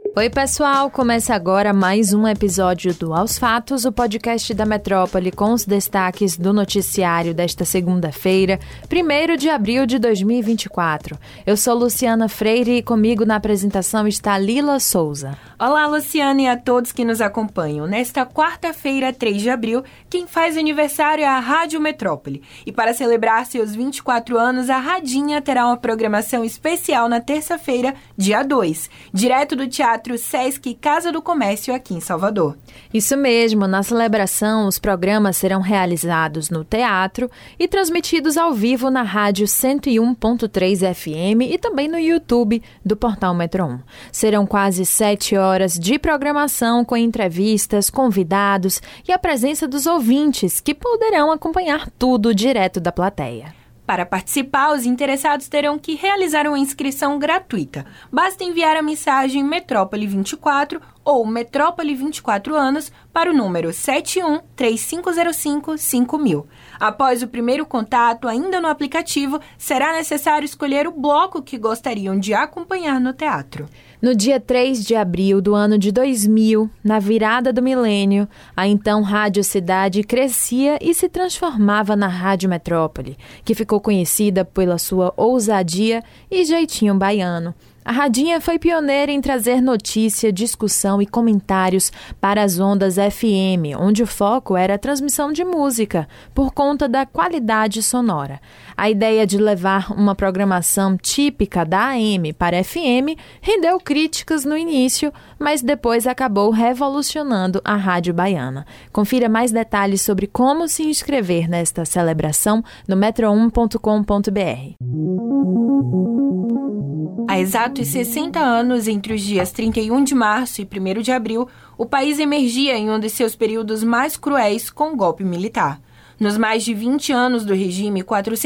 Oi pessoal, começa agora mais um episódio do Aos Fatos, o podcast da Metrópole com os destaques do noticiário desta segunda-feira, 1º de abril de 2024. Eu sou Luciana Freire e comigo na apresentação está Lila Souza. Olá Luciana e a todos que nos acompanham. Nesta quarta-feira, 3 de abril, quem faz aniversário é a Rádio Metrópole. E para celebrar seus 24 anos, a Radinha terá uma programação especial na terça-feira, dia 2, direto do Teatro Sesc Casa do Comércio aqui em Salvador. Isso mesmo, na celebração os programas serão realizados no teatro e transmitidos ao vivo na rádio 101.3 FM e também no YouTube do Portal Metro 1. Serão quase 7 horas de programação com entrevistas, convidados e a presença dos ouvintes que poderão acompanhar tudo direto da plateia. Para participar, os interessados terão que realizar uma inscrição gratuita. Basta enviar a mensagem Metrópole 24 ou Metrópole 24 anos para o número 71-3505-5000. Após o primeiro contato, ainda no aplicativo, será necessário escolher o bloco que gostariam de acompanhar no teatro. No dia 3 de abril do ano de 2000, na virada do milênio, a então Rádio Cidade crescia e se transformava na Rádio Metrópole, que ficou conhecida pela sua ousadia e jeitinho baiano. A Radinha foi pioneira em trazer notícia, discussão e comentários para as ondas FM, onde o foco era a transmissão de música, por conta da qualidade sonora. A ideia de levar uma programação típica da AM para FM rendeu críticas no início, mas depois acabou revolucionando a rádio baiana. Confira mais detalhes sobre como se inscrever nesta celebração no metro1.com.br. Há exatos 60 anos, entre os dias 31 de março e 1º de abril, o país emergia em um dos seus períodos mais cruéis com o golpe militar. Nos mais de 20 anos do regime,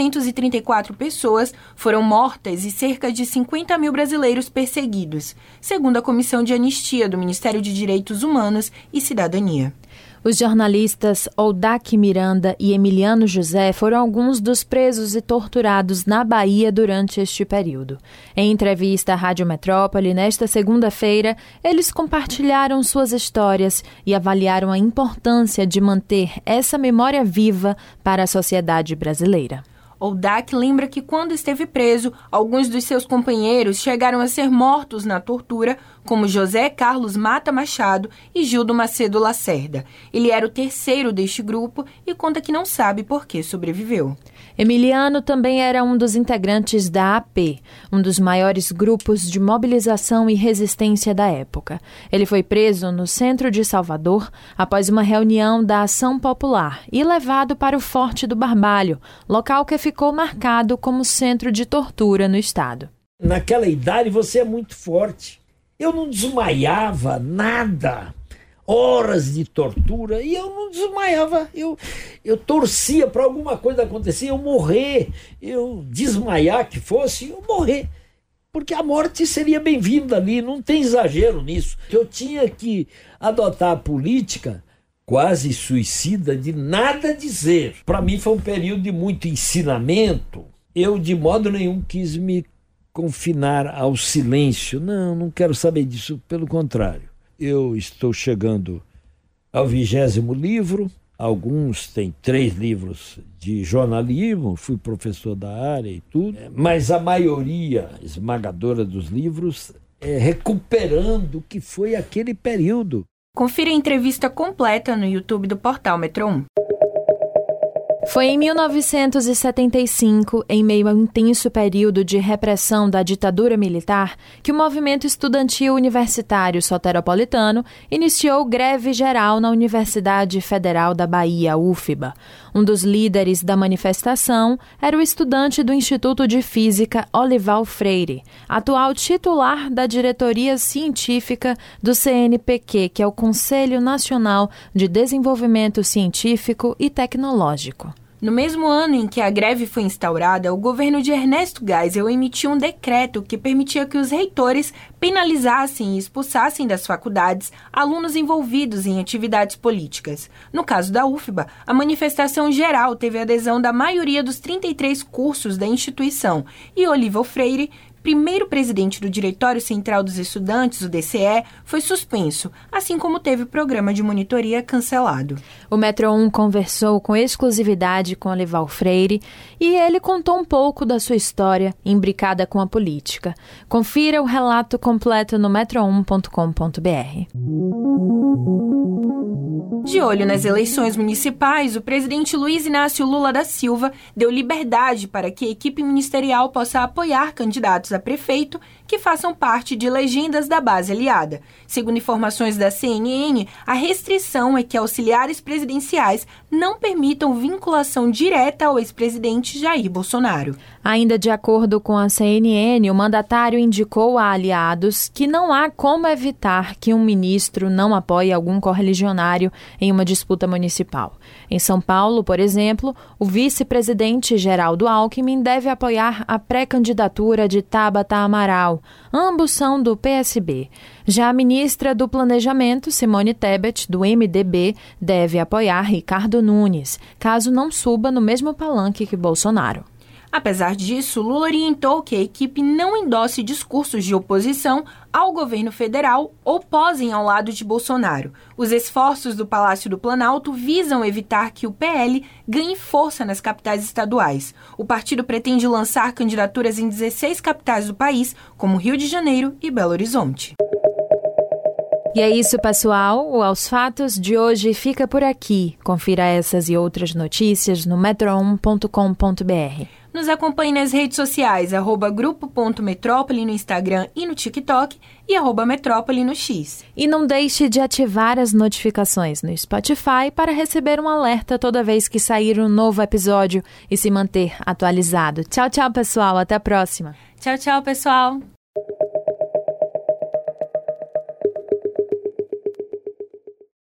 434 pessoas foram mortas e cerca de 50 mil brasileiros perseguidos, segundo a Comissão de Anistia do Ministério de Direitos Humanos e Cidadania. Os jornalistas Oldac Miranda e Emiliano José foram alguns dos presos e torturados na Bahia durante este período. Em entrevista à Rádio Metrópole, nesta segunda-feira, eles compartilharam suas histórias e avaliaram a importância de manter essa memória viva para a sociedade brasileira. Oldac lembra que quando esteve preso, alguns dos seus companheiros chegaram a ser mortos na tortura, como José Carlos Mata Machado e Gildo Macedo Lacerda. Ele era o terceiro deste grupo e conta que não sabe por que sobreviveu. Emiliano também era um dos integrantes da AP, um dos maiores grupos de mobilização e resistência da época. Ele foi preso no centro de Salvador após uma reunião da Ação Popular e levado para o Forte do Barbalho, local que ficou marcado como centro de tortura no estado. Naquela idade você é muito forte. Eu não desmaiava nada. Horas de tortura e eu não desmaiava. Eu torcia para alguma coisa acontecer, eu morrer, eu desmaiar que fosse, eu morrer. Porque a morte seria bem-vinda ali, não tem exagero nisso. Eu tinha que adotar a política quase suicida de nada dizer. Para mim foi um período de muito ensinamento. Eu de modo nenhum quis me confinar ao silêncio. Não quero saber disso, pelo contrário. Eu estou chegando ao 20º livro, alguns têm 3 livros de jornalismo, fui professor da área e tudo, mas a maioria esmagadora dos livros é recuperando o que foi aquele período. Confira a entrevista completa no YouTube do Portal Metro 1. Foi em 1975, em meio ao intenso período de repressão da ditadura militar, que o movimento estudantil universitário soteropolitano iniciou greve geral na Universidade Federal da Bahia, UFBA. Um dos líderes da manifestação era o estudante do Instituto de Física Olival Freire, atual titular da diretoria científica do CNPq, que é o Conselho Nacional de Desenvolvimento Científico e Tecnológico. No mesmo ano em que a greve foi instaurada, o governo de Ernesto Geisel emitiu um decreto que permitia que os reitores penalizassem e expulsassem das faculdades alunos envolvidos em atividades políticas. No caso da UFBA, a manifestação geral teve adesão da maioria dos 33 cursos da instituição e Olival Freire primeiro presidente do Diretório Central dos Estudantes, o DCE, foi suspenso, assim como teve o programa de monitoria cancelado. O Metro 1 conversou com exclusividade com Olival Freire e ele contou um pouco da sua história imbricada com a política. Confira o relato completo no metro1.com.br. De olho nas eleições municipais, o presidente Luiz Inácio Lula da Silva deu liberdade para que a equipe ministerial possa apoiar candidatos a prefeito que façam parte de legendas da base aliada. Segundo informações da CNN, a restrição é que auxiliares presidenciais não permitam vinculação direta ao ex-presidente Jair Bolsonaro. Ainda de acordo com a CNN, o mandatário indicou a aliados que não há como evitar que um ministro não apoie algum correligionário em uma disputa municipal. Em São Paulo, por exemplo, o vice-presidente Geraldo Alckmin deve apoiar a pré-candidatura de Tabata Amaral. Ambos são do PSB. Já a ministra do Planejamento, Simone Tebet, do MDB, deve apoiar Ricardo Nunes, caso não suba no mesmo palanque que Bolsonaro. Apesar disso, Lula orientou que a equipe não endosse discursos de oposição ao governo federal ou posem ao lado de Bolsonaro. Os esforços do Palácio do Planalto visam evitar que o PL ganhe força nas capitais estaduais. O partido pretende lançar candidaturas em 16 capitais do país, como Rio de Janeiro e Belo Horizonte. E é isso, pessoal. O Aos Fatos de hoje fica por aqui. Confira essas e outras notícias no metro1.com.br. Nos acompanhe nas redes sociais, @grupo.metrópole no Instagram e no TikTok e @metrópole no X. E não deixe de ativar as notificações no Spotify para receber um alerta toda vez que sair um novo episódio e se manter atualizado. Tchau, tchau, pessoal. Até a próxima. Tchau, tchau, pessoal.